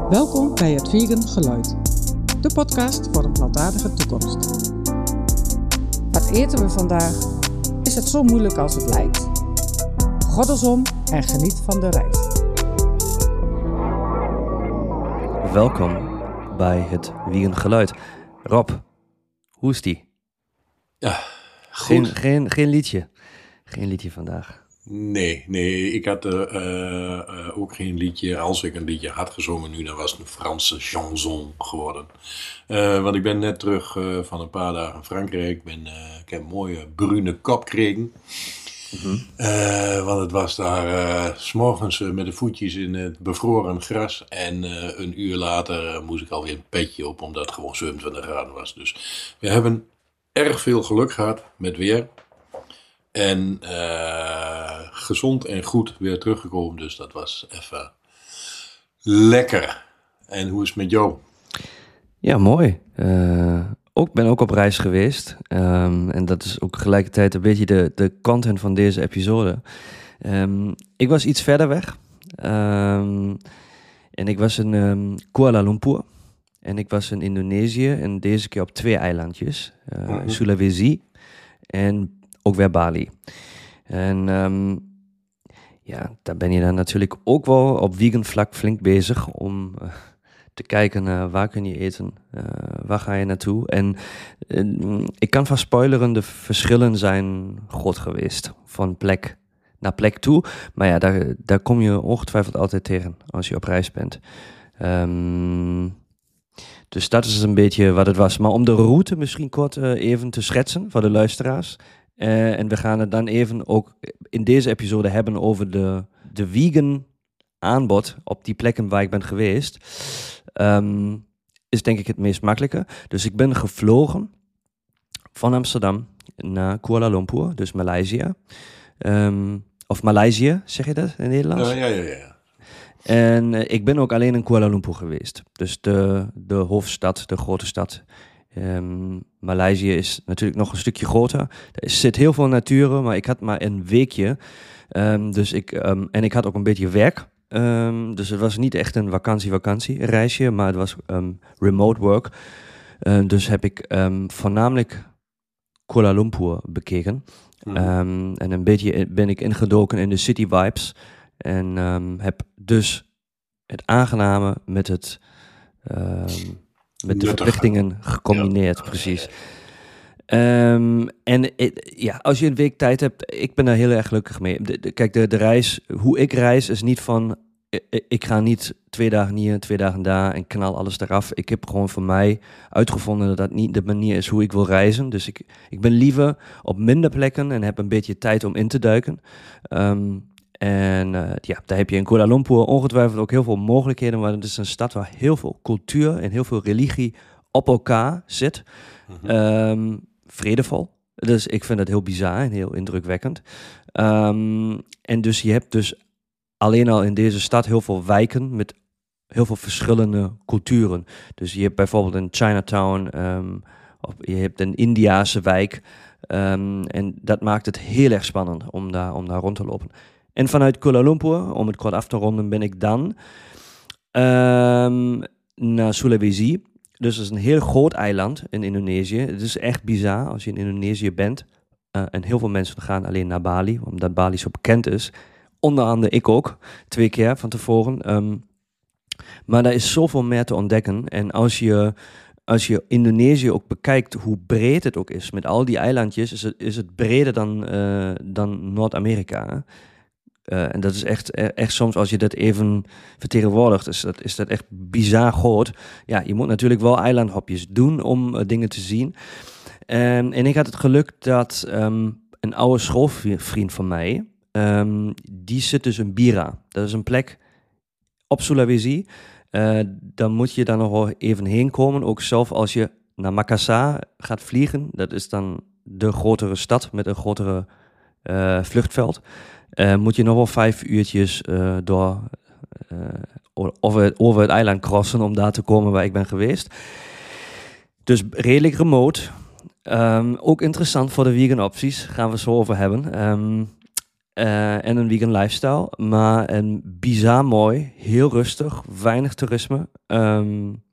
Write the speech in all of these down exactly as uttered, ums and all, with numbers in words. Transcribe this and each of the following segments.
Welkom bij het Vegan Geluid, de podcast voor een plantaardige toekomst. Wat eten we vandaag? Is het zo moeilijk als het lijkt? Goddelsom en geniet van de reis. Welkom bij het Vegan Geluid. Rob, hoe is die? Ja, goed. Geen, geen, geen liedje. Geen liedje vandaag. Nee, nee, ik had uh, uh, ook geen liedje. Als ik een liedje had gezongen nu, dan was het een Franse chanson geworden. Uh, want ik ben net terug uh, van een paar dagen in Frankrijk. Ik, ben, uh, ik heb een mooie brune kop gekregen. Mm-hmm. Uh, want het was daar uh, 's morgens uh, met de voetjes in het bevroren gras. En uh, een uur later uh, moest ik alweer een petje op, omdat het gewoon zevenentwintig graden was. Dus we hebben erg veel geluk gehad met weer. En uh, gezond en goed weer teruggekomen. Dus dat was even lekker. En hoe is het met jou? Ja, mooi. Uh, ook ben ook op reis geweest. Um, en dat is ook tegelijkertijd een beetje de, de content van deze episode. Um, ik was iets verder weg. Um, en ik was in um, Kuala Lumpur. En ik was in Indonesië. En deze keer op twee eilandjes. Uh, mm-hmm. Sulawesi en ook weer Bali. En um, ja, daar ben je dan natuurlijk ook wel op vegan vlak flink bezig om uh, te kijken uh, waar kun je eten, uh, waar ga je naartoe. En uh, ik kan van spoileren, de verschillen zijn groot geweest van plek naar plek toe. Maar ja, daar, daar kom je ongetwijfeld altijd tegen als je op reis bent. Um, dus dat is een beetje wat het was. Maar om de route misschien kort uh, even te schetsen voor de luisteraars. Uh, en we gaan het dan even ook in deze episode hebben over de, de vegan aanbod op die plekken waar ik ben geweest. Um, is denk ik het meest makkelijke. Dus ik ben gevlogen van Amsterdam naar Kuala Lumpur, dus Maleisië. Um, of Maleisië, zeg je dat in het Nederlands? Ja, ja, ja. ja. En uh, ik ben ook alleen in Kuala Lumpur geweest. Dus de, de hoofdstad, de grote stad. Um, Maleisië is natuurlijk nog een stukje groter. Er zit heel veel natuur, maar ik had maar een weekje. Um, dus ik, um, en ik had ook een beetje werk. Um, dus het was niet echt een vakantie-vakantie reisje, maar het was um, remote work. Uh, dus heb ik um, voornamelijk Kuala Lumpur bekeken. Mm-hmm. Um, en een beetje ben ik ingedoken in de city vibes. En um, heb dus het aangename met het... Um, Met de verplichtingen gecombineerd, ja. Precies. Um, en it, ja, als je een week tijd hebt, ik ben daar heel erg gelukkig mee. De, de, kijk, de, de reis, hoe ik reis is niet van, ik, ik ga niet twee dagen hier, twee dagen daar en knal alles eraf. Ik heb gewoon voor mij uitgevonden dat dat niet de manier is hoe ik wil reizen. Dus ik, ik ben liever op minder plekken en heb een beetje tijd om in te duiken. Um, En uh, ja, daar heb je in Kuala Lumpur ongetwijfeld ook heel veel mogelijkheden, maar het is een stad waar heel veel cultuur en heel veel religie op elkaar zit. Mm-hmm. Um, vredevol. Dus ik vind dat heel bizar en heel indrukwekkend. Um, en dus je hebt dus alleen al in deze stad heel veel wijken met heel veel verschillende culturen. Dus je hebt bijvoorbeeld in Chinatown, um, of je hebt een Indiase wijk. Um, en dat maakt het heel erg spannend om daar, om daar rond te lopen. En vanuit Kuala Lumpur, om het kort af te ronden, ben ik dan um, naar Sulawesi. Dus dat is een heel groot eiland in Indonesië. Het is echt bizar als je in Indonesië bent. Uh, en heel veel mensen gaan alleen naar Bali, omdat Bali zo bekend is. Onder andere ik ook, twee keer van tevoren. Um, maar daar is zoveel meer te ontdekken. En als je, als je Indonesië ook bekijkt, hoe breed het ook is, met al die eilandjes, is het, is het breder dan, uh, dan Noord-Amerika. Uh, en dat is echt, echt soms, als je dat even vertegenwoordigt, is dat, is dat echt bizar groot. Ja, je moet natuurlijk wel eilandhopjes doen om uh, dingen te zien. Um, en ik had het geluk dat um, een oude schoolvriend van mij, um, die zit dus in Bira. Dat is een plek op Sulawesi. Uh, dan moet je daar nog wel even heen komen. Ook zelf als je naar Makassar gaat vliegen. Dat is dan de grotere stad met een grotere uh, vluchtveld. Uh, moet je nog wel vijf uurtjes uh, door, uh, over, het, over het eiland crossen om daar te komen waar ik ben geweest. Dus redelijk remote. Um, ook interessant voor de vegan opties, gaan we het zo over hebben. Um, Uh, en een vegan lifestyle, maar een bizar mooi, heel rustig, weinig toerisme. Um,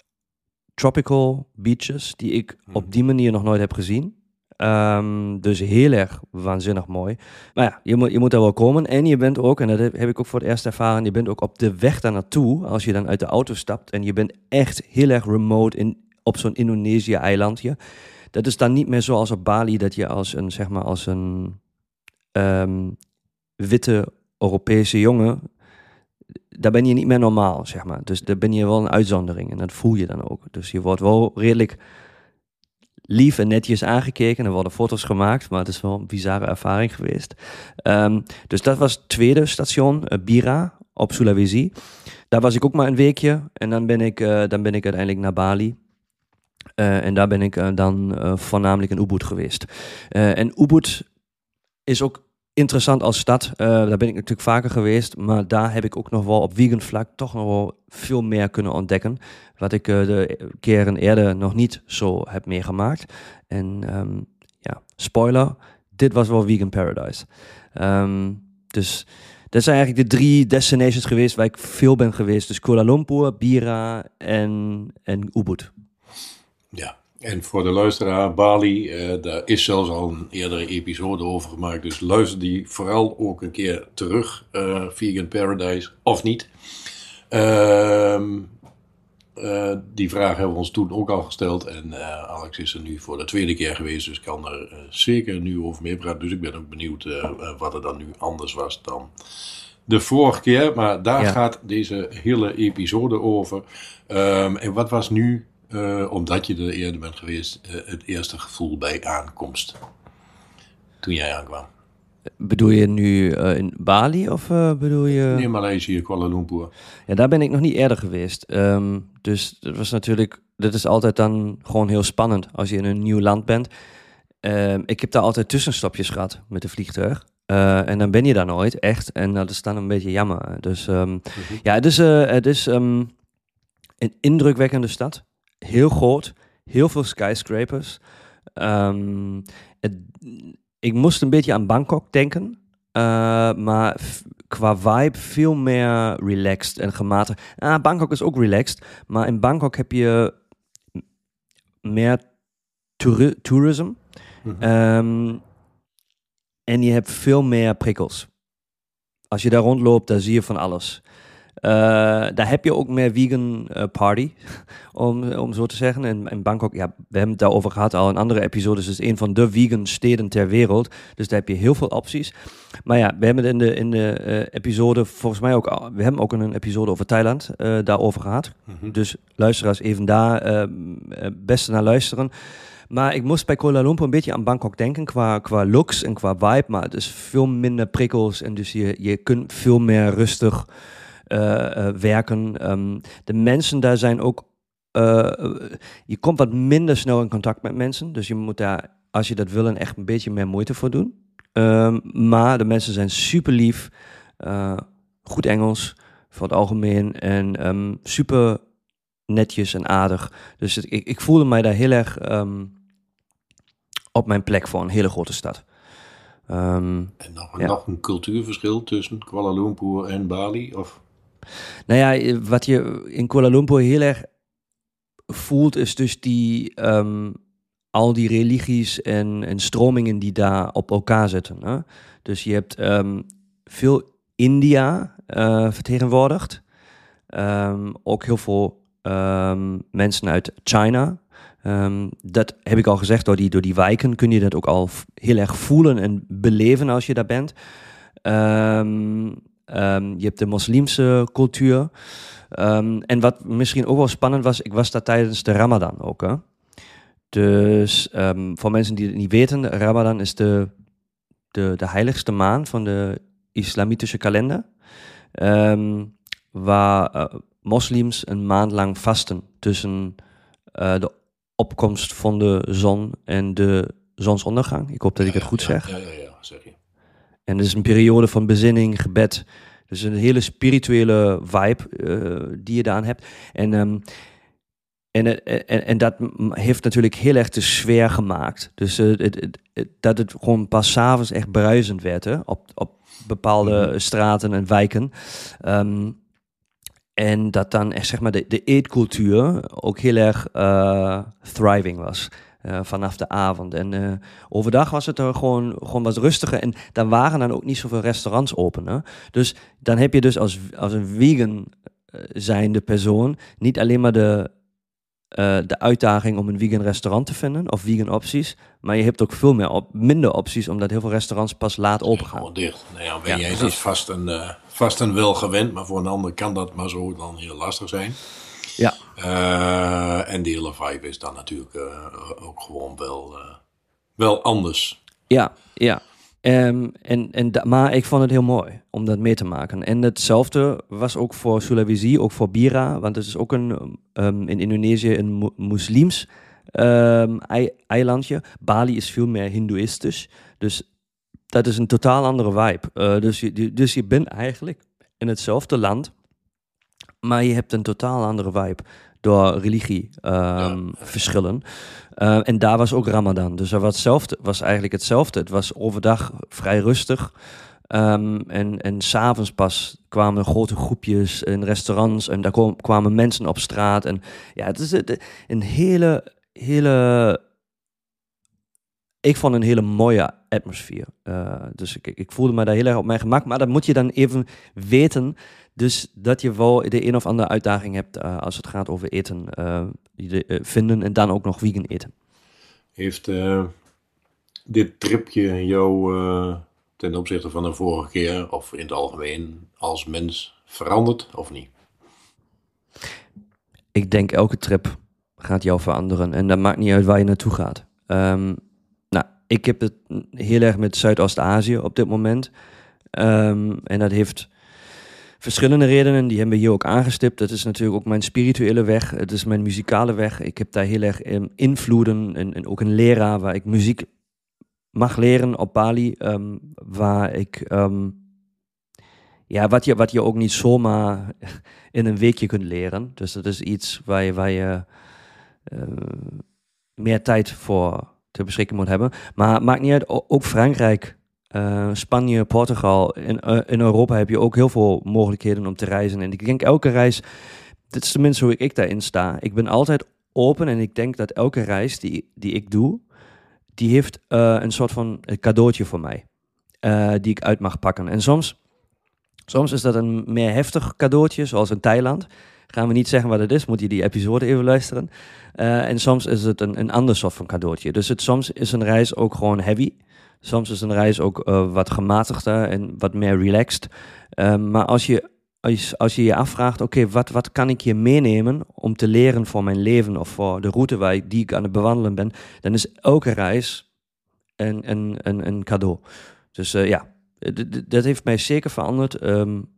tropical beaches, die ik Hmm. op die manier nog nooit heb gezien. Um, dus heel erg waanzinnig mooi. Maar ja, je moet, je moet daar wel komen. En je bent ook, en dat heb, heb ik ook voor het eerst ervaren, je bent ook op de weg daar naartoe, als je dan uit de auto stapt en je bent echt heel erg remote in, op zo'n Indonesië-eilandje. Dat is dan niet meer zoals op Bali, dat je als een, zeg maar, als een um, witte Europese jongen, daar ben je niet meer normaal, zeg maar. Dus daar ben je wel een uitzondering en dat voel je dan ook. Dus je wordt wel redelijk lief en netjes aangekeken. Er worden foto's gemaakt, maar het is wel een bizarre ervaring geweest. Um, dus dat was het tweede station, uh, Bira, op Sulawesi. Daar was ik ook maar een weekje en dan ben ik, uh, dan ben ik uiteindelijk naar Bali. Uh, en daar ben ik uh, dan uh, voornamelijk in Ubud geweest. Uh, en Ubud is ook interessant als stad. Uh, daar ben ik natuurlijk vaker geweest, maar daar heb ik ook nog wel op vegan vlak toch nog wel veel meer kunnen ontdekken. Wat ik uh, de keren eerder nog niet zo heb meegemaakt. En um, ja, spoiler, dit was wel vegan paradise. Um, dus dat zijn eigenlijk de drie destinations geweest waar ik veel ben geweest. Dus Kuala Lumpur, Bira en, en Ubud. Ja. En voor de luisteraar, Bali, uh, daar is zelfs al een eerdere episode over gemaakt. Dus luister die vooral ook een keer terug, uh, Vegan Paradise, of niet. Uh, uh, die vraag hebben we ons toen ook al gesteld. En uh, Alex is er nu voor de tweede keer geweest, dus kan er uh, zeker nu over mee praten. Dus ik ben ook benieuwd uh, uh, wat er dan nu anders was dan de vorige keer. Maar daar ja. gaat deze hele episode over. Um, en wat was nu... Uh, omdat je er eerder bent geweest, uh, het eerste gevoel bij aankomst, toen jij aankwam? Bedoel je nu uh, in Bali of uh, bedoel je... Nee, Maleisië, Kuala Lumpur. Ja, daar ben ik nog niet eerder geweest. Um, dus dat was natuurlijk, dat is altijd dan gewoon heel spannend als je in een nieuw land bent. Um, ik heb daar altijd tussenstopjes gehad met de vliegtuig. Uh, en dan ben je daar nooit, echt. En dat is dan een beetje jammer. Dus um, mm-hmm. ja, het is, uh, het is um, een indrukwekkende stad. Heel groot, heel veel skyscrapers. Um, het, ik moest een beetje aan Bangkok denken, uh, maar f- qua vibe veel meer relaxed en gematigd. Ah, Bangkok is ook relaxed, maar in Bangkok heb je meer toeri- tourism mm-hmm. um, en je hebt veel meer prikkels. Als je daar rondloopt, dan zie je van alles. Uh, daar heb je ook meer vegan uh, party, om, om zo te zeggen. In, in Bangkok, ja, we hebben het daarover gehad al in andere episodes. Het is een van de vegan steden ter wereld. Dus daar heb je heel veel opties. Maar ja, we hebben het in de, in de uh, episode, volgens mij ook, we hebben ook een episode over Thailand uh, daarover gehad. Mm-hmm. Dus luisteraars even daar uh, best naar luisteren. Maar ik moest bij Kuala Lumpur een beetje aan Bangkok denken qua, qua looks en qua vibe. Maar het is veel minder prikkels en dus je, je kunt veel meer rustig Uh, uh, werken. Um, de mensen daar zijn ook... Uh, uh, je komt wat minder snel in contact met mensen. Dus je moet daar, als je dat wil, echt een beetje meer moeite voor doen. Um, maar de mensen zijn super lief. Uh, goed Engels, voor het algemeen. En um, super netjes en aardig. Dus het, ik, ik voelde mij daar heel erg um, op mijn plek voor een hele grote stad. Um, en nog, ja. nog een cultuurverschil tussen Kuala Lumpur en Bali? Of... Nou ja, wat je in Kuala Lumpur heel erg voelt, is dus die, um, al die religies en, en stromingen die daar op elkaar zitten. Hè? Dus je hebt um, veel India uh, vertegenwoordigd. Um, ook heel veel um, mensen uit China. Um, dat heb ik al gezegd, door die, door die wijken kun je dat ook al heel erg voelen en beleven als je daar bent. Um, Um, je hebt de moslimse cultuur. Um, en wat misschien ook wel spannend was, ik was daar tijdens de Ramadan ook. Hè? Dus um, voor mensen die het niet weten, de Ramadan is de, de, de heiligste maand van de islamitische kalender. Um, waar uh, moslims een maand lang vasten tussen uh, de opkomst van de zon en de zonsondergang. Ik hoop dat ja, ik het goed ja, zeg. Ja, ja, ja, zeg je. En het is een periode van bezinning, gebed. Dus een hele spirituele vibe uh, die je daaraan hebt. En, um, En, en, en dat heeft natuurlijk heel erg de sfeer gemaakt. Dus uh, het, het, het, dat het gewoon pas 's avonds echt bruisend werd, hè, op, op bepaalde mm-hmm. straten en wijken. Um, en dat dan echt, zeg maar, de, de eetcultuur ook heel erg uh, thriving was. Uh, vanaf de avond. En uh, overdag was het er gewoon, gewoon wat rustiger. En dan waren dan ook niet zoveel restaurants open. Hè? Dus dan heb je dus als, als een vegan uh, zijnde persoon niet alleen maar de, uh, de uitdaging om een vegan restaurant te vinden of vegan opties, maar je hebt ook veel meer op, minder opties, omdat heel veel restaurants pas laat open gaan. Gewoon dicht. Nou ja, ben ja, jij dat vast en, uh, vast en wel gewend, maar voor een ander kan dat maar zo dan heel lastig zijn. Ja. Uh, en die hele vibe is dan natuurlijk uh, ook gewoon wel, uh, wel anders. Ja, ja. Um, en, en da- maar ik vond het heel mooi om dat mee te maken. En hetzelfde was ook voor Sulawesi, ook voor Bira. Want het is ook een, um, in Indonesië een mo- moslims um, ei- eilandje. Bali is veel meer hindoeïstisch. Dus dat is een totaal andere vibe. Uh, dus, je, dus je bent eigenlijk in hetzelfde land, maar je hebt een totaal andere vibe door religie um, ja. verschillen. Uh, en daar was ook Ramadan. Dus dat was, hetzelfde, was eigenlijk hetzelfde. Het was overdag vrij rustig. Um, en, en s'avonds pas kwamen grote groepjes in restaurants. En daar kom, kwamen mensen op straat. En ja, het is een hele, hele... Ik vond een hele mooie atmosfeer. Uh, dus ik, ik voelde me daar heel erg op mijn gemak. Maar dat moet je dan even weten. Dus dat je wel de een of andere uitdaging hebt uh, als het gaat over eten uh, de, uh, vinden en dan ook nog vegan eten. Heeft uh, dit tripje jou uh, ten opzichte van de vorige keer of in het algemeen als mens veranderd of niet? Ik denk elke trip gaat jou veranderen en dat maakt niet uit waar je naartoe gaat. Um, nou, ik heb het heel erg met Zuidoost-Azië op dit moment. Um, en dat heeft verschillende redenen, die hebben we hier ook aangestipt. Dat is natuurlijk ook mijn spirituele weg. Het is mijn muzikale weg. Ik heb daar heel erg um, invloeden en, en ook een leraar waar ik muziek mag leren op Bali. Um, waar ik, um, ja, wat je, wat je ook niet zomaar in een weekje kunt leren. Dus dat is iets waar je, waar je uh, meer tijd voor te beschikken moet hebben. Maar maakt niet uit, ook Frankrijk, Uh, Spanje, Portugal. In, uh, in Europa heb je ook heel veel mogelijkheden om te reizen. En ik denk elke reis, dit is tenminste hoe ik, ik daarin sta. Ik ben altijd open en ik denk dat elke reis die, die ik doe, die heeft uh, een soort van cadeautje voor mij. Uh, die ik uit mag pakken. En soms, soms is dat een meer heftig cadeautje, zoals in Thailand. Gaan we niet zeggen wat het is, moet je die episode even luisteren. Uh, en soms is het een, een ander soort van cadeautje. Dus het, soms is een reis ook gewoon heavy. Soms is een reis ook uh, wat gematigder en wat meer relaxed. Uh, maar als je, als, als je je afvraagt, oké, okay, wat, wat kan ik hier meenemen om te leren voor mijn leven of voor de route waar ik, die ik aan het bewandelen ben, dan is elke reis een, een, een, een cadeau. Dus uh, ja, d- d- dat heeft mij zeker veranderd um,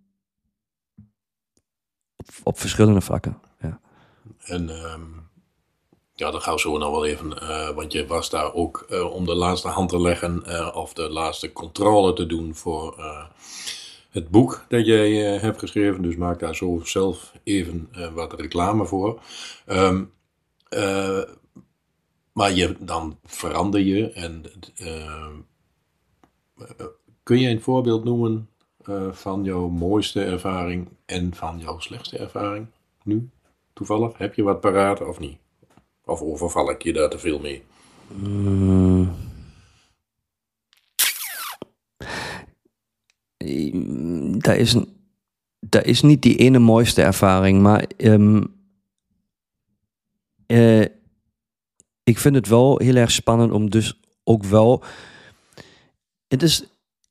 op, op verschillende vlakken. Ja. En um, ja, dat gaan we zo nog wel even, uh, want je was daar ook uh, om de laatste hand te leggen uh, of de laatste controle te doen voor uh, het boek dat jij uh, hebt geschreven. Dus maak daar zo zelf even uh, wat reclame voor. Um, uh, maar je, dan verander je en uh, uh, kun je een voorbeeld noemen uh, van jouw mooiste ervaring en van jouw slechtste ervaring nu? Toevallig, heb je wat paraat of niet? Of overval ik je daar te veel mee? Mm. Dat is, dat is niet die ene mooiste ervaring, maar um, uh, ik vind het wel heel erg spannend om dus ook wel... Het is...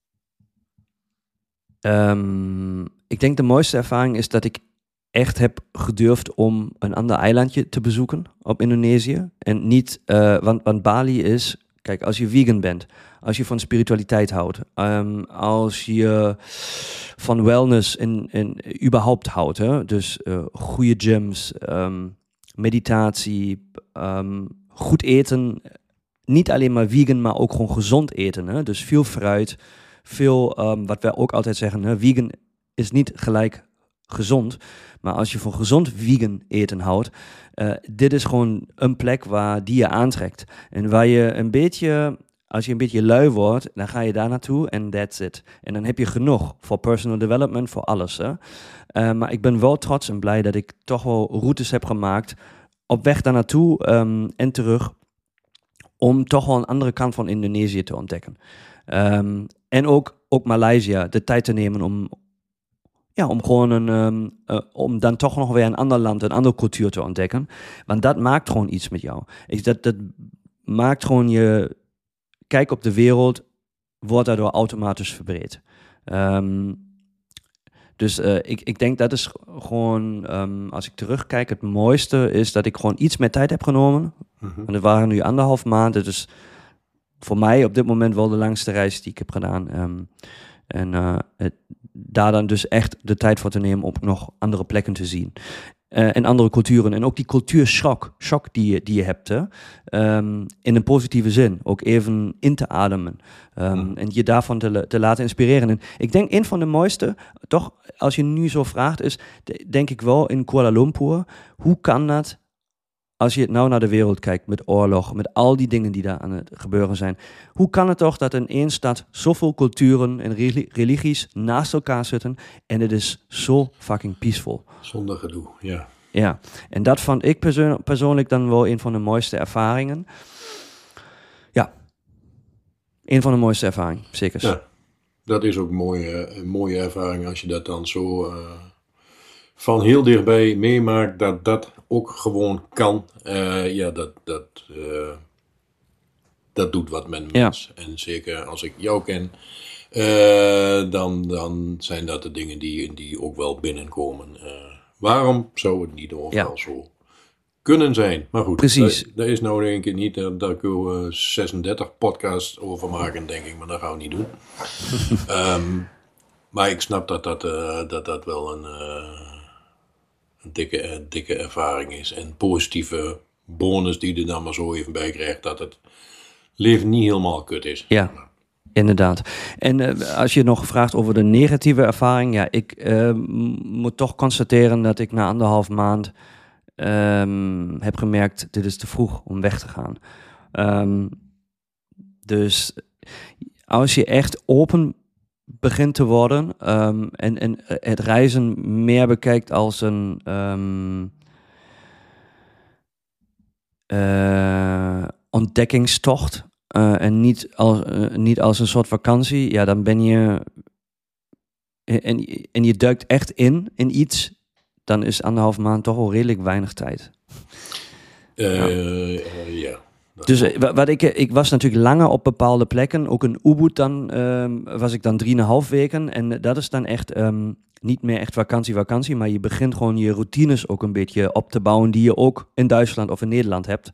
Um, ik denk de mooiste ervaring is dat ik echt heb gedurfd om een ander eilandje te bezoeken op Indonesië. En niet, uh, want, want Bali is, kijk, als je vegan bent, als je van spiritualiteit houdt, um, als je van wellness en, en überhaupt houdt, hè? Dus uh, goede gyms, um, meditatie, um, goed eten, niet alleen maar vegan, maar ook gewoon gezond eten. Hè? Dus veel fruit, veel, um, wat wij ook altijd zeggen, hè? Vegan is niet gelijk gezond. Maar als je van gezond vegan eten houdt, uh, dit is gewoon een plek waar die je aantrekt. En waar je een beetje, als je een beetje lui wordt, dan ga je daar naartoe en that's it. En dan heb je genoeg voor personal development, voor alles. Hè? Uh, maar ik ben wel trots en blij dat ik toch wel routes heb gemaakt op weg daar naartoe um, en terug, om toch wel een andere kant van Indonesië te ontdekken. Um, en ook, ook Maleisië, de tijd te nemen om, ja, om gewoon een, um, uh, om dan toch nog weer een ander land, een andere cultuur te ontdekken. Want dat maakt gewoon iets met jou. Ik, dat, dat maakt gewoon je kijk op de wereld, wordt daardoor automatisch verbreed. Um, dus uh, ik, ik denk dat is gewoon, um, als ik terugkijk, het mooiste is dat ik gewoon iets meer tijd heb genomen. Mm-hmm. En het waren nu anderhalf maanden, dus voor mij op dit moment wel de langste reis die ik heb gedaan. Um, en uh, het, daar dan dus echt de tijd voor te nemen om nog andere plekken te zien. Uh, en andere culturen. En ook die cultuurschok shock die, je, die je hebt. Hè? Um, in een positieve zin. Ook even in te ademen. Um, mm. En je daarvan te, te laten inspireren. En ik denk een van de mooiste, toch als je nu zo vraagt, is denk ik wel in Kuala Lumpur. Hoe kan dat, als je nou naar de wereld kijkt met oorlog, met al die dingen die daar aan het gebeuren zijn. Hoe kan het toch dat in één stad zoveel culturen en religies naast elkaar zitten en het is zo fucking peaceful. Zonder gedoe, ja. Ja, en dat vond ik persoon- persoonlijk dan wel een van de mooiste ervaringen. Ja, een van de mooiste ervaringen, zeker. Ja, dat is ook een mooie, een mooie ervaring als je dat dan zo uh, van heel dichtbij meemaakt, dat dat ook gewoon kan. Uh, ja, dat, dat, uh, dat doet wat met een mens. Ja. En zeker als ik jou ken, uh, dan, dan zijn dat de dingen die, die ook wel binnenkomen. Uh, waarom zou het niet overal ja. zo kunnen zijn? Maar goed, precies. Daar, daar is nou denk ik niet, uh, daar kunnen we zesendertig podcasts over maken, denk ik, maar dat gaan we niet doen. um, maar ik snap dat dat, uh, dat, dat wel een... Uh, Een dikke, een dikke ervaring is. En positieve bonus die je er dan maar zo even bij krijgt. Dat het leven niet helemaal kut is. Ja, inderdaad. En uh, als je nog vraagt over de negatieve ervaring. Ja, ik uh, moet toch constateren dat ik na anderhalf maand um, heb gemerkt, dit is te vroeg om weg te gaan. Um, dus als je echt open begint te worden um, en, en het reizen meer bekijkt als een um, uh, ontdekkingstocht uh, en niet als, uh, niet als een soort vakantie, ja, dan ben je en, en je duikt echt in in iets, dan is anderhalf maand toch wel redelijk weinig tijd. Uh, ja. Uh, ja. Dus wat ik, ik was natuurlijk langer op bepaalde plekken. Ook in Ubud dan um, was ik dan drieënhalf weken. En dat is dan echt um, niet meer echt vakantie, vakantie. Maar je begint gewoon je routines ook een beetje op te bouwen. Die je ook in Duitsland of in Nederland hebt.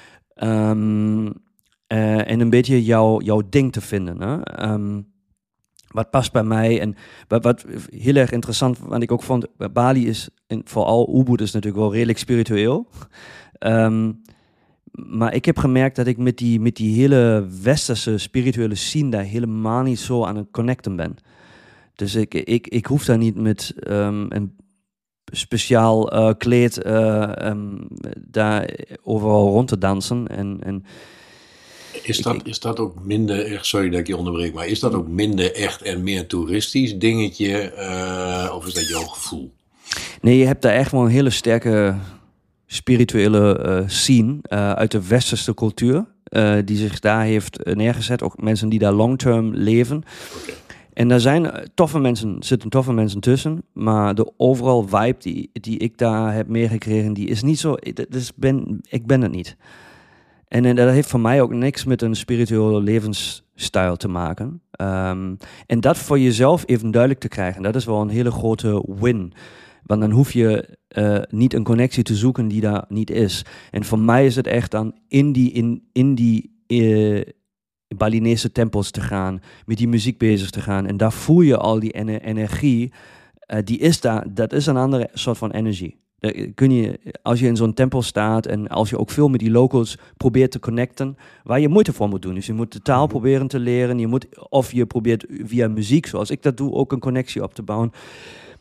Um, uh, en een beetje jouw, jouw ding te vinden. Hè? Um, wat past bij mij. En wat, wat heel erg interessant, want ik ook vond, Bali is, in, vooral Ubud is natuurlijk wel redelijk spiritueel. Um, Maar ik heb gemerkt dat ik met die, met die hele westerse spirituele scene daar helemaal niet zo aan het connecten ben. Dus ik, ik, ik hoef daar niet met um, een speciaal uh, kleed uh, um, daar overal rond te dansen. En, en is, dat, ik, is dat ook minder echt, sorry dat ik je onderbreek, maar is dat ook minder echt en meer toeristisch dingetje? Uh, of is dat jouw gevoel? Nee, je hebt daar echt wel een hele sterke spirituele uh, scene uh, uit de westerse cultuur, uh, die zich daar heeft neergezet. Ook mensen die daar long-term leven. Okay. En daar zijn toffe mensen, zitten toffe mensen tussen, maar de overall vibe die, die ik daar heb meegekregen, die is niet zo, dus ben, ik ben het niet. En, en dat heeft voor mij ook niks met een spirituele levensstijl te maken. Um, en dat voor jezelf even duidelijk te krijgen, dat is wel een hele grote win. Want dan hoef je uh, niet een connectie te zoeken die daar niet is. En voor mij is het echt dan in die, in, in die uh, Balinese tempels te gaan, met die muziek bezig te gaan. En daar voel je al die ener- energie, uh, die is daar, dat is een andere soort van energie. Daar kun je, als je in zo'n tempel staat en als je ook veel met die locals probeert te connecten, waar je moeite voor moet doen. Dus je moet de taal proberen te leren, je moet, of je probeert via muziek, zoals ik dat doe, ook een connectie op te bouwen.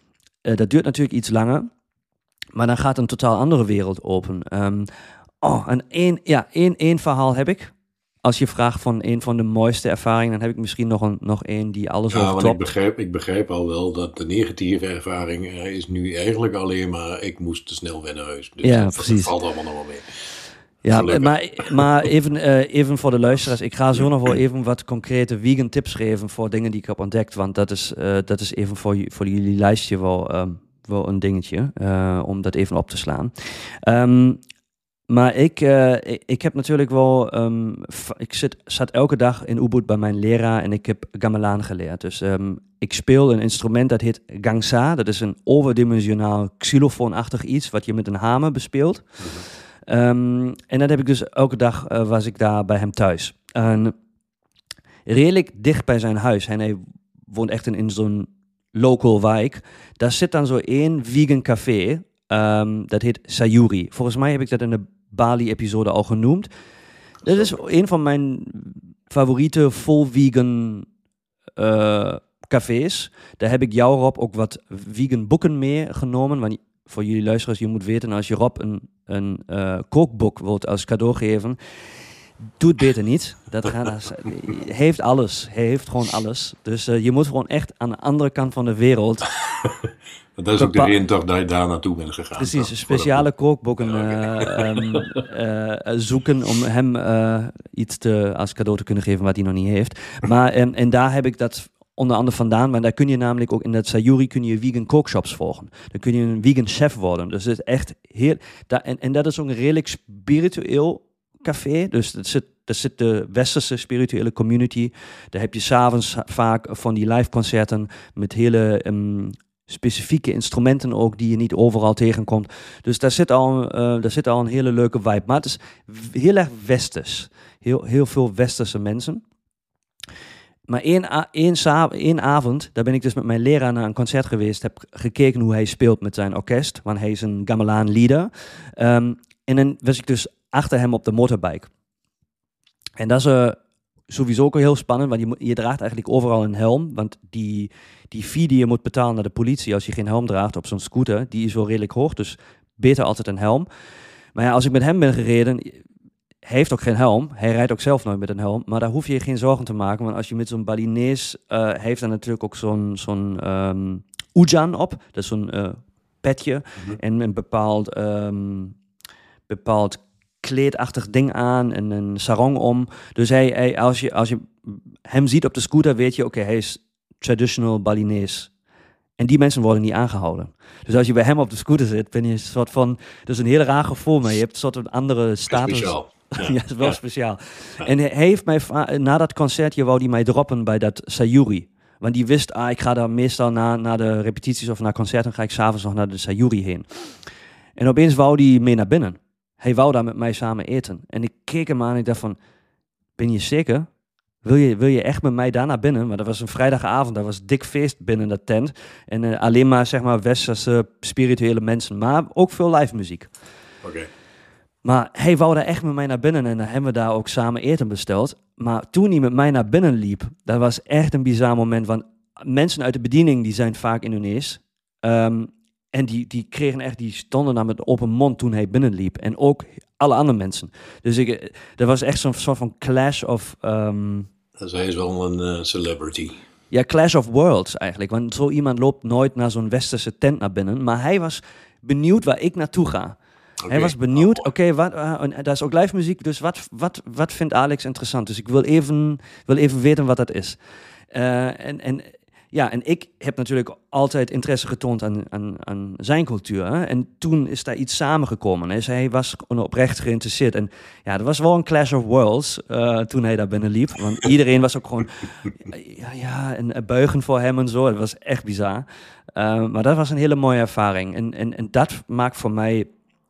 uh, dat duurt natuurlijk iets langer. Maar dan gaat een totaal andere wereld open. Um, oh, en één, ja, één, één verhaal heb ik. Als je vraagt van een van de mooiste ervaringen, dan heb ik misschien nog een nog één die alles ja, overtopt. Want ik begrijp, ik begrijp al wel dat de negatieve ervaring uh, is nu eigenlijk alleen maar, ik moest te snel weer naar huis. Dus ja, dat, precies. dat valt allemaal nog wel mee. Ja, maar, maar even, uh, even voor de luisteraars. Ik ga zo nog wel even wat concrete vegan tips geven voor dingen die ik heb ontdekt. Want dat is, uh, dat is even voor, voor jullie lijstje wel, um, wel een dingetje. Uh, om dat even op te slaan. Um, maar ik, uh, ik, ik heb natuurlijk wel... Um, ik zit, zat elke dag in Ubud bij mijn leraar en ik heb gamelan geleerd. Dus um, ik speel een instrument dat heet gangsa. Dat is een overdimensionaal xylofoonachtig iets wat je met een hamer bespeelt. Um, en dat heb ik dus elke dag uh, was ik daar bij hem thuis. En redelijk dicht bij zijn huis. En hij woont echt in, in zo'n local wijk. Daar zit dan zo één vegan café. Um, dat heet Sayuri. Volgens mij heb ik dat in de Bali-episode al genoemd. Dat is een van mijn favoriete full vegan uh, cafés. Daar heb ik jou, Rob, ook wat vegan boeken meegenomen. Want voor jullie luisteraars, je moet weten, als je Rob een, een uh, kookboek wilt als cadeau geven, doe het beter niet. Dat gaat, hij heeft alles. Hij heeft gewoon alles. Dus uh, je moet gewoon echt aan de andere kant van de wereld... Dat is ook de reden toch dat je daar naartoe bent gegaan. Precies, toch? speciale kookboeken uh, um, uh, zoeken om hem uh, iets te, als cadeau te kunnen geven wat hij nog niet heeft. Maar um, en daar heb ik dat onder andere vandaan, maar daar kun je namelijk ook in dat Sayuri kun je vegan kookshops volgen. Dan kun je een vegan chef worden. Dus het is echt heel... Daar, en, en dat is ook een redelijk spiritueel café. Dus dat zit, daar zit de westerse spirituele community. Daar heb je s'avonds vaak van die live concerten met hele... Um, specifieke instrumenten ook die je niet overal tegenkomt. Dus daar zit al, uh, daar zit al een hele leuke vibe. Maar het is heel erg westers. Heel, heel veel westerse mensen. Maar één, één, één avond, daar ben ik dus met mijn leraar naar een concert geweest, heb gekeken hoe hij speelt met zijn orkest, want hij is een gamelan leader. Um, en dan was ik dus achter hem op de motorbike. En dat is uh, sowieso ook heel spannend, want je, je draagt eigenlijk overal een helm, want die, die fee die je moet betalen naar de politie als je geen helm draagt op zo'n scooter, die is wel redelijk hoog, dus beter altijd een helm. Maar ja, als ik met hem ben gereden, hij heeft ook geen helm, hij rijdt ook zelf nooit met een helm, maar daar hoef je je geen zorgen te maken, want als je met zo'n Balinees, uh, heeft dan natuurlijk ook zo'n, zo'n um, ujan op, dat is zo'n uh, petje, mm-hmm. en een bepaald, um, bepaald kleedachtig ding aan en een sarong om. Dus hij, hij, als, je, als je hem ziet op de scooter, weet je, oké, okay, hij is traditional Balinees. En die mensen worden niet aangehouden. Dus als je bij hem op de scooter zit, ben je een soort van... Dat is een heel raar gevoel, maar je hebt een soort van andere status. Speciaal. Ja, ja, is wel ja. speciaal. Ja. En hij heeft mij, na dat concertje wou hij mij droppen bij dat Sayuri. Want die wist, ah, ik ga daar meestal na, na de repetities of na concerten, ga ik s'avonds nog naar de Sayuri heen. En opeens wou hij mee naar binnen. Hij wou daar met mij samen eten. En ik keek hem aan en ik dacht van, ben je zeker? Wil je, wil je echt met mij daar naar binnen? Maar dat was een vrijdagavond, dat was dik feest binnen dat tent. En uh, alleen maar, zeg maar, westerse spirituele mensen. Maar ook veel live muziek. Oké. Okay. Maar hij wou daar echt met mij naar binnen en dan hebben we daar ook samen eten besteld. Maar toen hij met mij naar binnen liep, dat was echt een bizar moment. Want mensen uit de bediening, die zijn vaak Indonees. Um, en die, die kregen echt, die stonden daar met open mond toen hij binnenliep. En ook alle andere mensen. Dus ik, dat was echt zo'n soort van clash of... Um, dus hij is wel een uh, celebrity. Ja, clash of worlds eigenlijk. Want zo iemand loopt nooit naar zo'n westerse tent naar binnen. Maar hij was benieuwd waar ik naartoe ga. Okay. Hij was benieuwd, oké, okay, wat, uh, daar is ook live muziek, dus wat, wat, wat vindt Alex interessant? Dus ik wil even, wil even weten wat dat is. Uh, en, en, ja, en ik heb natuurlijk altijd interesse getoond aan, aan, aan zijn cultuur. Hè? En toen is daar iets samengekomen. Hè? Dus hij was oprecht geïnteresseerd. En ja, er was wel een clash of worlds uh, toen hij daar binnen liep. Want iedereen was ook gewoon ja, ja, en buigen voor hem en zo. Het was echt bizar. Uh, maar dat was een hele mooie ervaring. En, en, en dat maakt voor mij...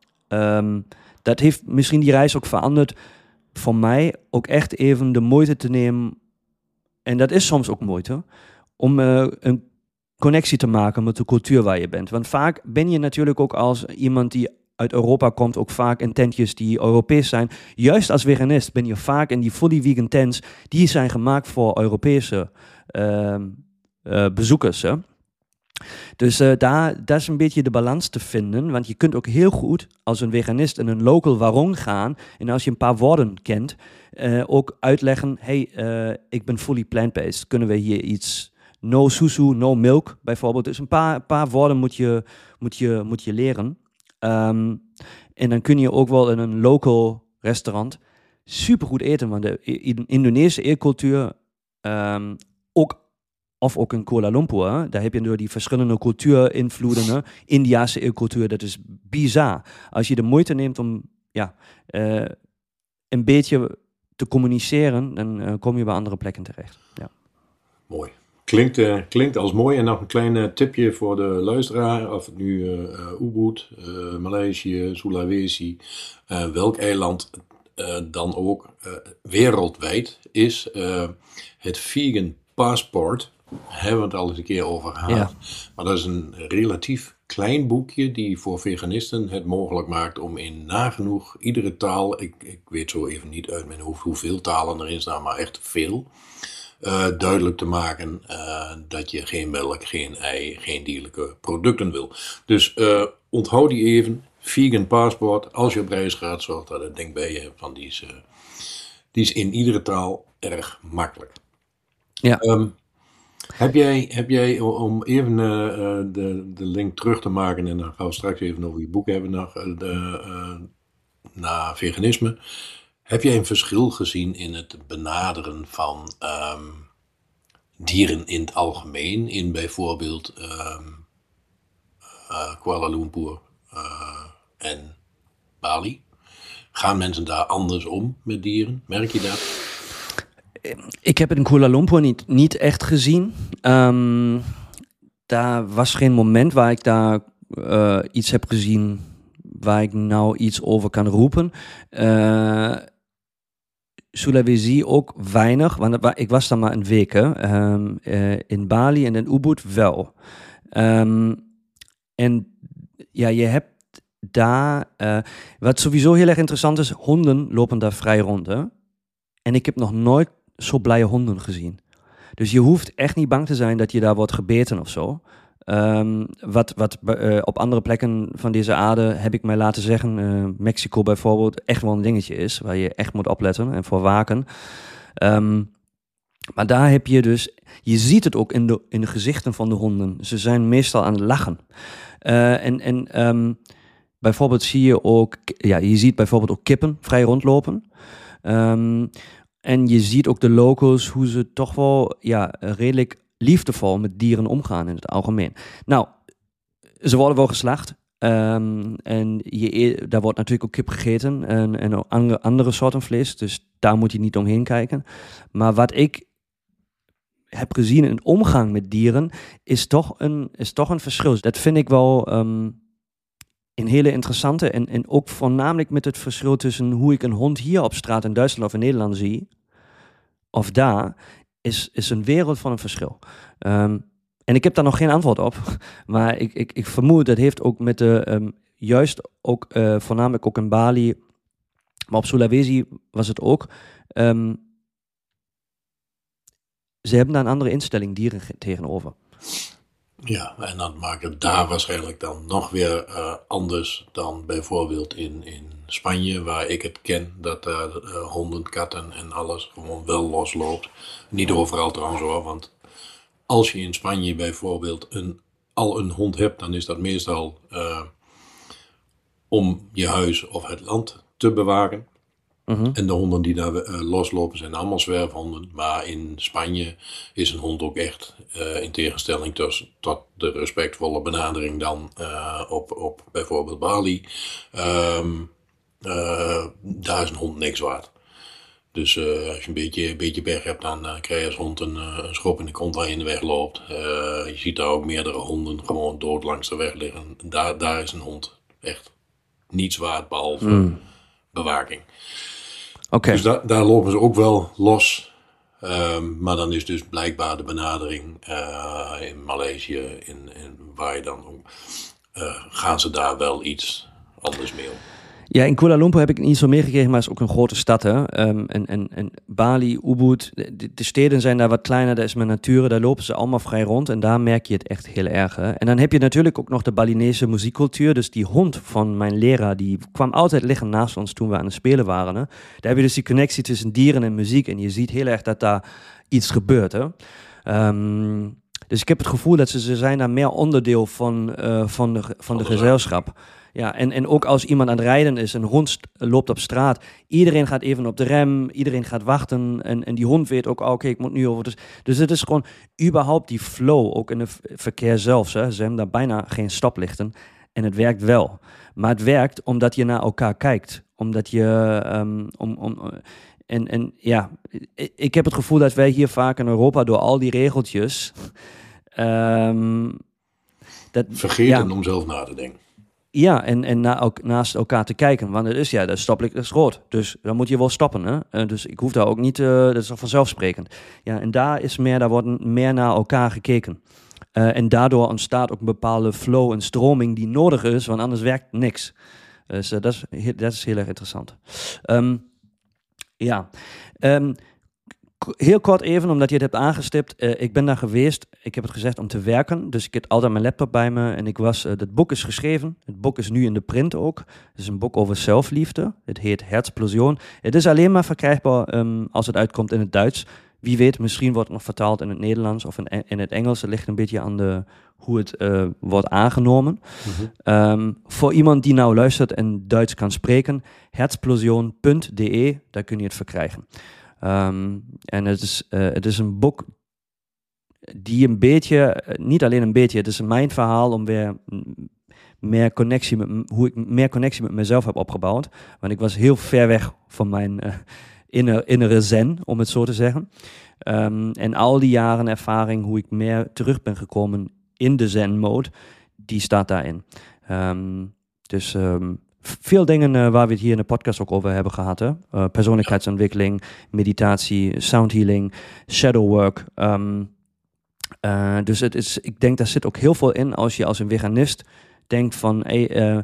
Um, dat heeft misschien die reis ook veranderd voor mij ook echt even de moeite te nemen, en dat is soms ook moeite, om uh, een connectie te maken met de cultuur waar je bent. Want vaak ben je natuurlijk ook als iemand die uit Europa komt, ook vaak in tentjes die Europees zijn. Juist als veganist ben je vaak in die fully vegan tents, die zijn gemaakt voor Europese uh, uh, bezoekers, hè? Dus uh, daar, daar is een beetje de balans te vinden. Want je kunt ook heel goed als een veganist in een local warung gaan. En als je een paar woorden kent, uh, ook uitleggen. Hey, uh, ik ben fully plant-based. Kunnen we hier iets... No susu, no milk bijvoorbeeld. Dus een paar, paar woorden moet je, moet je, moet je leren. Um, en dan kun je ook wel in een local restaurant supergoed eten. Want de Indonesische eetcultuur, um, ook, of ook in Kuala Lumpur, hè, daar heb je door die verschillende cultuurinvloeden. Indiase eetcultuur, dat is bizar. Als je de moeite neemt om ja, uh, een beetje te communiceren, dan uh, kom je bij andere plekken terecht. Ja. Mooi. Klinkt, uh, klinkt als mooi. En nog een klein uh, tipje voor de luisteraar. Of het nu uh, uh, Ubud, uh, Maleisië, Sulawesi, uh, welk eiland uh, dan ook uh, wereldwijd is. Uh, het Vegan Passport. Hebben we het al eens een keer over gehad. Ja. Maar dat is een relatief klein boekje die voor veganisten het mogelijk maakt om in nagenoeg iedere taal, ik, ik weet zo even niet uit mijn hoofd hoeveel talen erin staan, maar echt veel. Uh, duidelijk te maken uh, dat je geen melk, geen ei, geen dierlijke producten wil. Dus uh, onthoud die even. Vegan Passport. Als je op reis gaat, zorg dat het ding bij je hebt. Want die is, uh, die is in iedere taal erg makkelijk. Ja. Um, heb, jij, heb jij, om even uh, de, de link terug te maken, en dan gaan we straks even over je boek hebben nog, uh, de, uh, naar veganisme. Heb jij een verschil gezien in het benaderen van um, dieren in het algemeen, in bijvoorbeeld um, uh, Kuala Lumpur uh, en Bali? Gaan mensen daar anders om met dieren? Merk je dat? Ik heb het in Kuala Lumpur niet, niet echt gezien. Um, daar was geen moment waar ik daar uh, iets heb gezien waar ik nou iets over kan roepen. Uh, Sulawesi ook weinig, want ik was daar maar een week. Hè. Um, uh, in Bali en in Ubud wel. Um, en ja, je hebt daar... Uh, wat sowieso heel erg interessant is, honden lopen daar vrij rond. Hè. En ik heb nog nooit zo blije honden gezien. Dus je hoeft echt niet bang te zijn dat je daar wordt gebeten of zo. Um, wat wat uh, op andere plekken van deze aarde heb ik mij laten zeggen, uh, Mexico bijvoorbeeld, echt wel een dingetje is, waar je echt moet opletten en voor waken. Um, maar daar heb je dus, je ziet het ook in de, in de gezichten van de honden. Ze zijn meestal aan het lachen. Uh, en en um, bijvoorbeeld zie je ook, ja, je ziet bijvoorbeeld ook kippen vrij rondlopen. Um, en je ziet ook de locals, hoe ze toch wel ja, redelijk liefdevol met dieren omgaan in het algemeen. Nou, ze worden wel geslacht. Um, en je, daar wordt natuurlijk ook kip gegeten en, en ook andere, andere soorten vlees. Dus daar moet je niet omheen kijken. Maar wat ik heb gezien in omgang met dieren is toch een, is toch een verschil. Dat vind ik wel um, een hele interessante. En, en ook voornamelijk met het verschil tussen hoe ik een hond hier op straat in Duitsland of in Nederland zie, of daar, is, is een wereld van een verschil. Um, en ik heb daar nog geen antwoord op. Maar ik, ik, ik vermoed dat heeft ook met de, um, juist ook uh, voornamelijk ook in Bali, maar op Sulawesi was het ook. Um, ze hebben daar een andere instelling dieren tegenover. Ja, en dat maakt het daar waarschijnlijk dan nog weer uh, anders dan bijvoorbeeld in, in Spanje, waar ik het ken, dat daar uh, honden, katten en alles gewoon wel losloopt. Niet overal trouwens hoor, want als je in Spanje bijvoorbeeld een, al een hond hebt, dan is dat meestal uh, om je huis of het land te bewaken. Uh-huh. En de honden die daar uh, loslopen zijn allemaal zwerfhonden. Maar in Spanje is een hond ook echt, uh, in tegenstelling tos, tot de respectvolle benadering dan uh, op, op bijvoorbeeld Bali. Um, uh, daar is een hond niks waard. Dus uh, als je een beetje, een beetje berg hebt, dan uh, krijg je als hond een, uh, een schop in de kont waar je in de weg loopt. Uh, je ziet daar ook meerdere honden gewoon dood langs de weg liggen. Daar, daar is een hond echt niets waard, behalve mm. bewaking. Okay. Dus da- daar lopen ze ook wel los. Um, maar dan is dus blijkbaar de benadering uh, in Maleisië, in, in waar je dan ook, uh, gaan ze daar wel iets anders mee om. Ja, in Kuala Lumpur heb ik het niet zo meegekregen, maar het is ook een grote stad. Hè? Um, en, en, en Bali, Ubud, de, de steden zijn daar wat kleiner, daar is meer natuur, daar lopen ze allemaal vrij rond en daar merk je het echt heel erg. Hè? En dan heb je natuurlijk ook nog de Balinese muziekcultuur, dus die hond van mijn leraar, die kwam altijd liggen naast ons toen we aan het spelen waren. Hè? Daar heb je dus die connectie tussen dieren en muziek en je ziet heel erg dat daar iets gebeurt. Hè? Um, dus ik heb het gevoel dat ze, ze zijn daar meer onderdeel van, uh, van de, van de gezelschap. Ja, en, en ook als iemand aan het rijden is, een hond st- loopt op straat, iedereen gaat even op de rem, iedereen gaat wachten en, en die hond weet ook, oké, okay, ik moet nu over. Dus, dus het is gewoon überhaupt die flow, ook in het verkeer zelfs. Hè. Ze hebben daar bijna geen stoplichten en het werkt wel. Maar het werkt omdat je naar elkaar kijkt, omdat je... Um, om, om, en, en ja, ik heb het gevoel dat wij hier vaak in Europa door al die regeltjes... Um, dat, Vergeten ja, om zelf na te denken. Ja, en, en na, ook, naast elkaar te kijken. Want het is, ja, dat stoplicht is rood. Dus dan moet je wel stoppen. Hè? Uh, dus ik hoef daar ook niet... Uh, dat is al vanzelfsprekend. Ja, en daar is meer, daar wordt meer naar elkaar gekeken. Uh, en daardoor ontstaat ook een bepaalde flow en stroming die nodig is, want anders werkt niks. Dus uh, dat, is, dat is heel erg interessant. Um, ja... Um, Heel kort even, omdat je het hebt aangestipt. Uh, ik ben daar geweest, ik heb het gezegd om te werken. Dus ik heb altijd mijn laptop bij me en ik was... Uh, het boek is geschreven. Het boek is nu in de print ook. Het is een boek over zelfliefde. Het heet Herzplosion. Het is alleen maar verkrijgbaar um, als het uitkomt in het Duits. Wie weet, misschien wordt het nog vertaald in het Nederlands of in, in het Engels. Het ligt een beetje aan de, hoe het uh, wordt aangenomen. Mm-hmm. Um, voor iemand die nou luistert en Duits kan spreken, herzplosion punt de, daar kun je het verkrijgen. Um, en het is, uh, het is een boek die een beetje, uh, niet alleen een beetje, het is mijn verhaal om weer meer connectie met, hoe ik meer connectie met mezelf heb opgebouwd. Want ik was heel ver weg van mijn uh, inner, innere zen, om het zo te zeggen. Um, en al die jaren ervaring, hoe ik meer terug ben gekomen in de zen-mode, die staat daarin. Um, dus... Um, Veel dingen uh, waar we het hier in de podcast ook over hebben gehad. Hè? Uh, persoonlijkheidsontwikkeling, meditatie, soundhealing, shadowwork. Um, uh, dus het is, ik denk, daar zit ook heel veel in als je als een veganist denkt van... Hey, uh,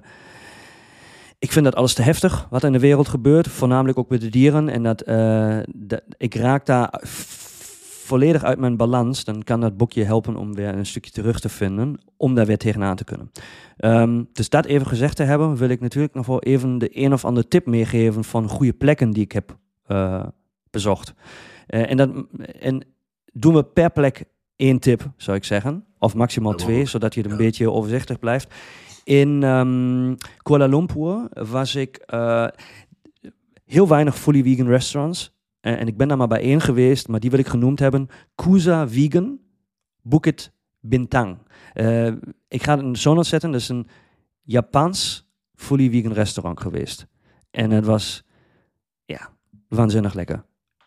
ik vind dat alles te heftig wat in de wereld gebeurt, voornamelijk ook met de dieren. En dat, uh, dat ik raak daar volledig uit mijn balans. Dan kan dat boekje helpen om weer een stukje terug te vinden, om daar weer tegenaan te kunnen. Um, dus dat even gezegd te hebben, wil ik natuurlijk nog wel even de een of andere tip meegeven van goede plekken die ik heb uh, bezocht. Uh, en, dat, en doen we per plek één tip, zou ik zeggen. Of maximaal twee, zodat je het een ja. beetje overzichtelijk blijft. In um, Kuala Lumpur was ik uh, heel weinig fully vegan restaurants. Uh, en ik ben daar maar bij één geweest, maar die wil ik genoemd hebben. Kusa Vegan Bukit Bintang. Uh, ik ga het in de show notes zetten. Dat is een Japans fully vegan restaurant geweest. En het was, ja, waanzinnig lekker.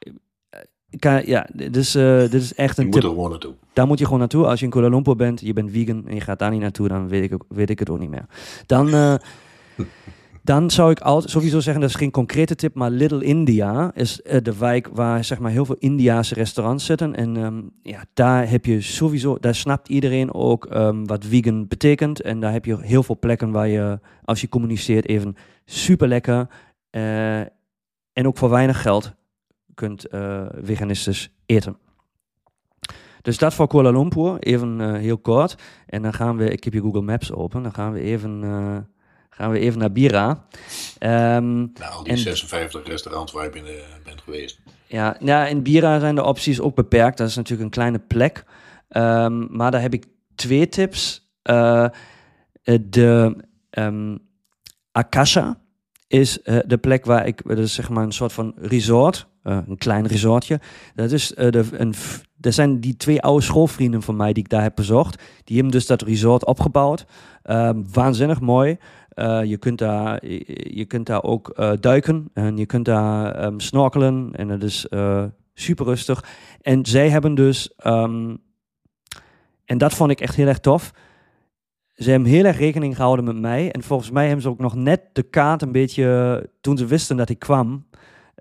Kan, ja, dit is, uh, dit is echt een je tip. Moet er gewoon naartoe. Daar moet je gewoon naartoe. Als je in Kuala Lumpur bent, je bent vegan en je gaat daar niet naartoe, dan weet ik, weet ik het ook niet meer. Dan, uh, dan zou ik altijd sowieso zeggen, dat is geen concrete tip, maar Little India is uh, de wijk waar zeg maar heel veel Indiase restaurants zitten. En um, ja, daar heb je sowieso, daar snapt iedereen ook um, wat vegan betekent. En daar heb je heel veel plekken waar je, als je communiceert, even super lekker uh, en ook voor weinig geld kunt uh, veganistisch eten. Dus dat voor Kuala Lumpur, even uh, heel kort. En dan gaan we, ik heb hier Google Maps open, dan gaan we even, uh, gaan we even naar Bira. Um, nou, al die en, zesenvijftig restaurants waar je binnen bent geweest. Ja, ja, in Bira zijn de opties ook beperkt. Dat is natuurlijk een kleine plek. Um, maar daar heb ik twee tips. Uh, de um, Akasha is uh, de plek waar ik, dat is zeg maar een soort van resort, uh, een klein resortje. Dat is uh, de, een, dat zijn die twee oude schoolvrienden van mij die ik daar heb bezocht. Die hebben dus dat resort opgebouwd. Uh, waanzinnig mooi. Uh, je, kunt daar, je, je kunt daar ook uh, duiken en je kunt daar um, snorkelen en het is uh, super rustig. En zij hebben dus, um, en dat vond ik echt heel erg tof, ze hebben heel erg rekening gehouden met mij. En volgens mij hebben ze ook nog net de kaart een beetje, toen ze wisten dat ik kwam,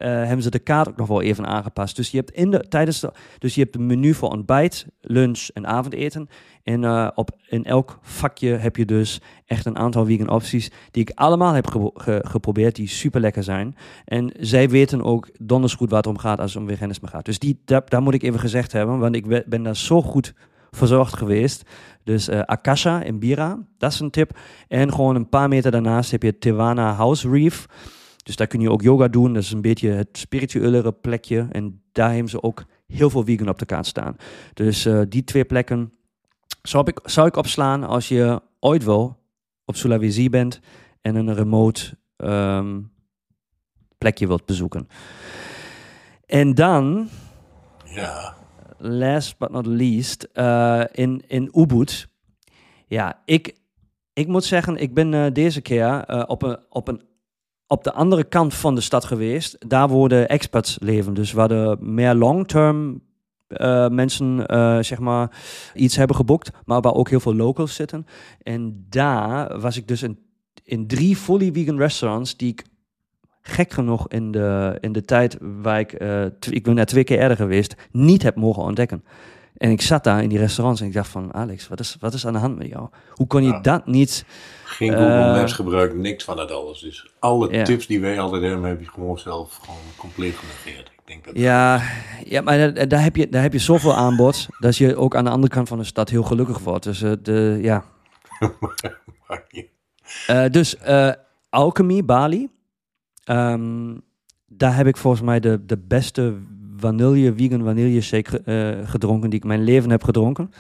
uh, hebben ze de kaart ook nog wel even aangepast. Dus je hebt in de tijdens de, dus je hebt een menu voor ontbijt, lunch en avondeten. En uh, op in elk vakje heb je dus echt een aantal vegan opties die ik allemaal heb ge- ge- geprobeerd, die super lekker zijn. En zij weten ook donders goed waar het om gaat als het om veganisme gaat. Dus die, daar, daar moet ik even gezegd hebben, want ik ben daar zo goed verzorgd geweest. Dus uh, Akasha in Bira, dat is een tip. En gewoon een paar meter daarnaast heb je Tewana House Reef. Dus daar kun je ook yoga doen. Dat is een beetje het spirituelere plekje. En daar hebben ze ook heel veel vegan op de kaart staan. Dus uh, die twee plekken zou ik, zou ik opslaan als je ooit wel op Sulawesi bent en een remote um, plekje wilt bezoeken. En dan, Ja. last but not least, uh, in, in Ubud. Ja, ik, ik moet zeggen, ik ben uh, deze keer uh, op, een, op, een, op de andere kant van de stad geweest. Daar waar de expats leven. Dus waar de meer long-term uh, mensen uh, zeg maar iets hebben geboekt. Maar waar ook heel veel locals zitten. En daar was ik dus in, in drie fully vegan restaurants die ik gek genoeg in de, in de tijd waar ik, uh, t- ik ben net twee keer eerder geweest, niet heb mogen ontdekken. En ik zat daar in die restaurants en ik dacht van, Alex, wat is, wat is aan de hand met jou? Hoe kon je Ja. dat niet? Geen Google Uh, Maps gebruikt, niks van het alles. Dus alle Ja. tips die wij altijd hebben, heb je gewoon zelf gewoon compleet genegeerd. Ik denk dat Ja, ja maar daar, daar, heb je, daar heb je zoveel aanbod, dat je ook aan de andere kant van de stad heel gelukkig wordt. Dus, uh, de, ja. Uh, dus uh, Alchemy, Bali. Um, daar heb ik volgens mij de, de beste vanille, vegan vanille shake uh, gedronken die ik in mijn leven heb gedronken.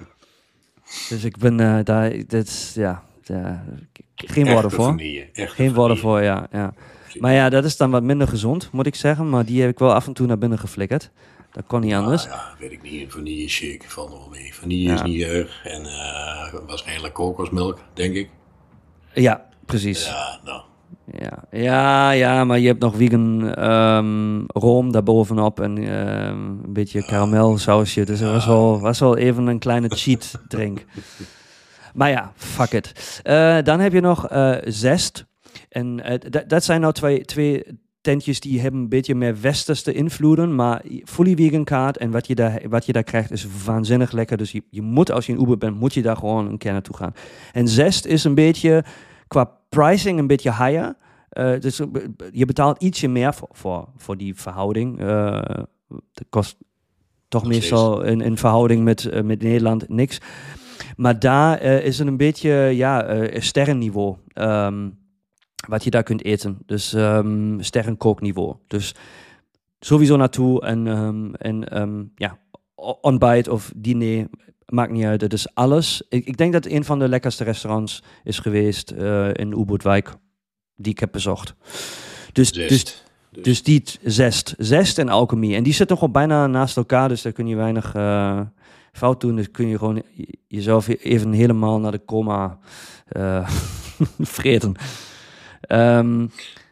Dus ik ben uh, daar, dit is, ja, ja, geen woorden voor. Vanille, Geen woorden voor, ja, ja. Maar ja, dat is dan wat minder gezond, moet ik zeggen. Maar die heb ik wel af en toe naar binnen geflikkerd. Dat kon niet ja, anders. Ja, weet ik niet. Een vanille shake valt nog wel mee. Vanille Ja. is niet erg. En uh, waarschijnlijk kokosmelk, denk ik. Ja, precies. Ja, nou. Ja, ja, ja, maar je hebt nog vegan um, room daarbovenop en um, een beetje karamelsausje. Dus dat was wel, was wel even een kleine cheat drink. Maar ja, fuck it. Uh, dan heb je nog uh, Zest. En uh, d- dat zijn nou twee, twee tentjes die hebben een beetje meer westerse invloeden, maar fully vegan kaart en wat je daar, wat je daar krijgt is waanzinnig lekker. Dus je, je moet, als je in Uber bent, moet je daar gewoon een keer naartoe gaan. En Zest is een beetje qua pricing een beetje higher. Uh, dus je betaalt ietsje meer voor, voor, voor die verhouding. Uh, dat kost toch Nog meestal in, in verhouding met, uh, met Nederland niks. Maar daar uh, is het een beetje ja, uh, sterrenniveau. Um, wat je daar kunt eten. Dus um, sterrenkookniveau. Dus sowieso naartoe en, um, en um, ja, ontbijt of diner. Maakt niet uit, het is alles. Ik, ik denk dat het een van de lekkerste restaurants is geweest uh, in Ubudwijk die ik heb bezocht. Dus, Zest. dus, Dus. dus die t- Zest. Zest en Alchemy. En die zitten gewoon bijna naast elkaar, dus daar kun je weinig uh, fout doen. Dus kun je gewoon jezelf even helemaal naar de coma uh, vreten. Um,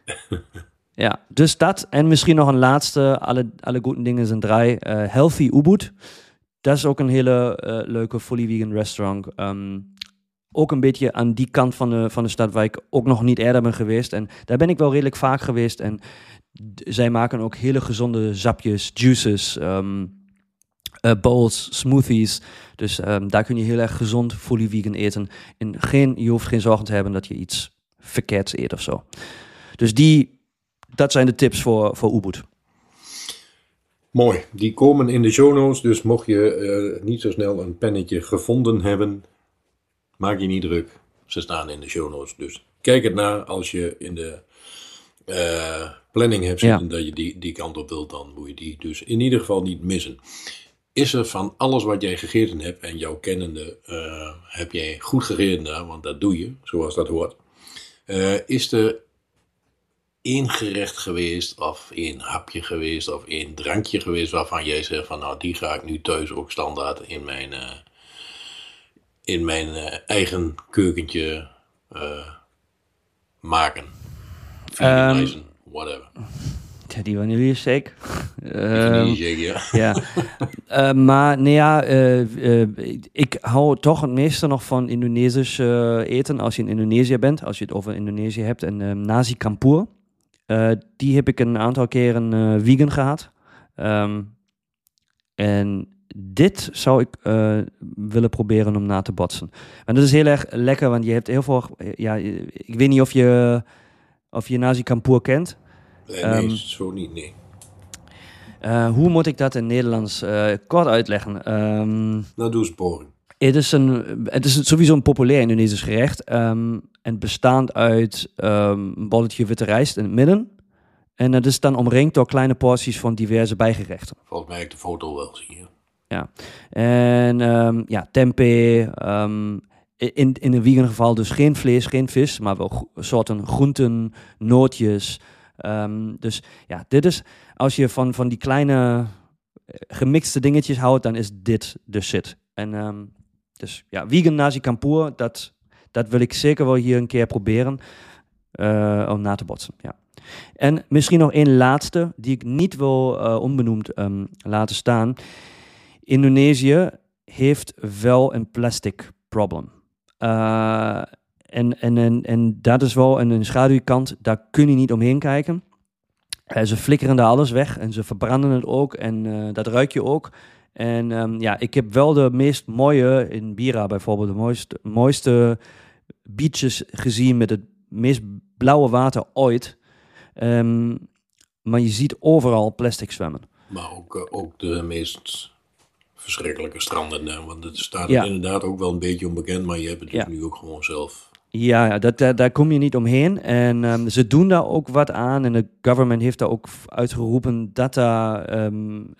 ja, dus dat. En misschien nog een laatste. Alle, alle goede dingen zijn drie. Uh, Healthy Ubud. Dat is ook een hele uh, leuke fully vegan restaurant. Um, ook een beetje aan die kant van de, van de stad waar ik ook nog niet eerder ben geweest. En daar ben ik wel redelijk vaak geweest. En d- zij maken ook hele gezonde zapjes, juices, um, uh, bowls, smoothies. Dus um, daar kun je heel erg gezond fully vegan eten. En geen, je hoeft geen zorgen te hebben dat je iets verkeerds eet of zo. Dus die, dat zijn de tips voor, voor Ubud. Mooi, die komen in de show notes, dus mocht je uh, niet zo snel een pennetje gevonden hebben, maak je niet druk. Ze staan in de show notes, dus kijk het na. Als je in de uh, planning hebt zitten Ja. dat je die, die kant op wilt, dan moet je die dus in ieder geval niet missen. Is er van alles wat jij gegeten hebt en jouw kennende, uh, heb jij goed gegeten daar, want dat doe je, zoals dat hoort. Uh, is er één gerecht geweest, of één hapje geweest, of één drankje geweest waarvan jij zegt van nou die ga ik nu thuis ook standaard in mijn, uh, in mijn uh, eigen keukentje uh, maken. Veganizen, um, whatever. Ja, die vanille shake. Vanille shake, ja. Ja. uh, maar nee, ja, uh, uh, ik hou toch het meeste nog van Indonesisch uh, eten als je in Indonesië bent. Als je het over Indonesië hebt. En uh, nasi campur. Uh, die heb ik een aantal keren uh, vegan gehad. Um, en dit zou ik uh, willen proberen om na te botsen. En dat is heel erg lekker, want je hebt heel veel... Ja, ik weet niet of je, of je nasi campur kent. Nee, nee um, zo niet, nee. Uh, hoe moet ik dat in Nederlands uh, kort uitleggen? Um, nou, doe eens poging. Het is, een, het is sowieso een populair Indonesisch gerecht. Um, en bestaand uit um, een bolletje witte rijst in het midden. En dat is dan omringd door kleine porties van diverse bijgerechten. Volgens mij heb ik de foto wel zien. Ja. En um, ja, tempeh. Um, in, in een vegan geval dus geen vlees, geen vis. Maar wel go- soorten groenten, nootjes. Um, dus ja, dit is... Als je van, van die kleine gemixte dingetjes houdt, dan is dit de shit. En um, dus ja, vegan nasi campur, dat, dat wil ik zeker wel hier een keer proberen uh, om na te botsen. Ja. En misschien nog één laatste, die ik niet wil uh, onbenoemd um, laten staan. Indonesië heeft wel een plastic problem. Uh, en, en, en, en dat is wel een, een schaduwkant, daar kun je niet omheen kijken. Uh, ze flikkeren daar alles weg en ze verbranden het ook en uh, dat ruik je ook. En um, ja, ik heb wel de meest mooie, in Bira bijvoorbeeld, de mooiste, mooiste beaches gezien met het meest blauwe water ooit. Um, maar je ziet overal plastic zwemmen. Maar ook, uh, ook de meest verschrikkelijke stranden, hè? Want het staat ja. inderdaad ook wel een beetje onbekend, maar je hebt het ja. nu ook gewoon zelf. Ja, ja dat, daar, daar kom je niet omheen. En um, ze doen daar ook wat aan. En de government heeft daar ook uitgeroepen dat daar um,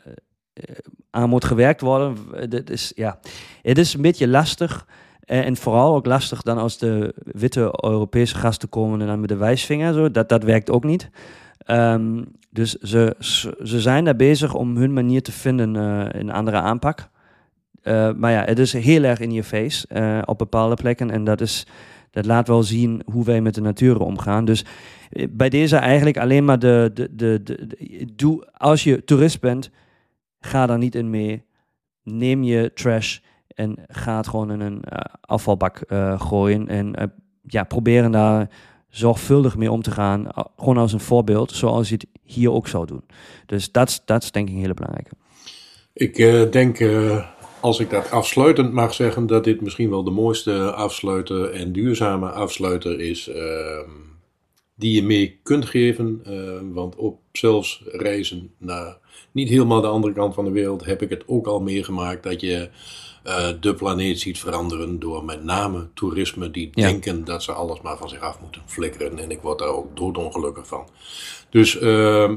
aan moet gewerkt worden. Het is, ja, het is een beetje lastig. En vooral ook lastig dan als de witte Europese gasten komen en dan met de wijsvinger. Zo. Dat, dat werkt ook niet. Um, dus ze, ze zijn daar bezig om hun manier te vinden uh, in een andere aanpak. Uh, maar ja, het is heel erg in je face uh, op bepaalde plekken. En dat is... Dat laat wel zien hoe wij met de natuur omgaan. Dus bij deze eigenlijk alleen maar de, de, de, de, de... Doe, als je toerist bent, ga daar niet in mee. Neem je trash en ga het gewoon in een uh, afvalbak uh, gooien. En uh, ja, proberen daar zorgvuldig mee om te gaan. Uh, gewoon als een voorbeeld, zoals je het hier ook zou doen. Dus dat is denk ik een hele belangrijke. Ik uh, denk... Uh... Als ik dat afsluitend mag zeggen, dat dit misschien wel de mooiste afsluiter en duurzame afsluiter is uh, die je mee kunt geven. Uh, want op zelfs reizen naar niet helemaal de andere kant van de wereld heb ik het ook al meegemaakt dat je uh, de planeet ziet veranderen door met name toerisme die ja. denken dat ze alles maar van zich af moeten flikkeren. En ik word daar ook doodongelukkig van. Dus... Uh,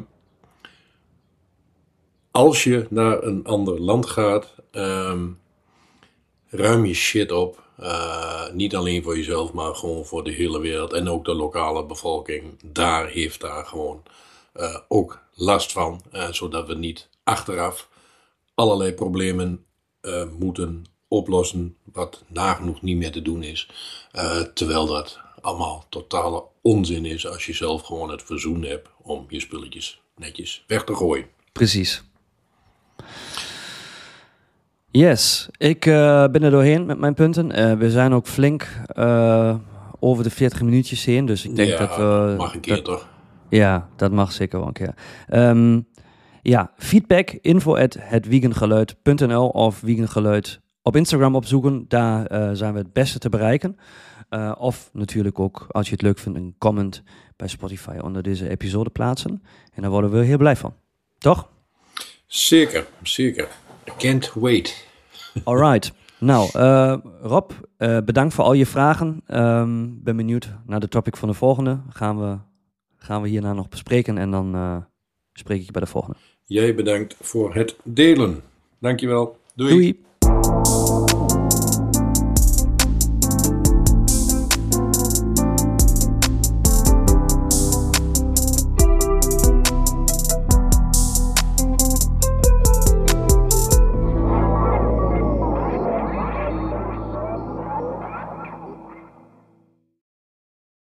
Als je naar een ander land gaat, um, ruim je shit op. Uh, niet alleen voor jezelf, maar gewoon voor de hele wereld. En ook de lokale bevolking daar heeft daar gewoon uh, ook last van. Uh, zodat we niet achteraf allerlei problemen uh, moeten oplossen. Wat nagenoeg niet meer te doen is. Uh, terwijl dat allemaal totale onzin is als je zelf gewoon het verzoen hebt om je spulletjes netjes weg te gooien. Precies. Yes, ik uh, ben er doorheen met mijn punten. Uh, we zijn ook flink uh, over de veertig minuutjes heen, dus ik denk ja, dat we... mag een keer dat, toch? Ja, dat mag zeker wel een keer. Um, ja, feedback, info at het vegangeluid punt n l of vegangeluid op Instagram opzoeken. Daar uh, zijn we het beste te bereiken. Uh, of natuurlijk ook, als je het leuk vindt, een comment bij Spotify onder deze episode plaatsen. En daar worden we heel blij van. Toch? Zeker, zeker. I can't wait. Alright. Nou, uh, Rob, uh, bedankt voor al je vragen. Um, ben benieuwd naar de topic van de volgende. Gaan we, gaan we hierna nog bespreken en dan uh, spreek ik je bij de volgende. Jij bedankt voor het delen. Dankjewel. Doei. Doei.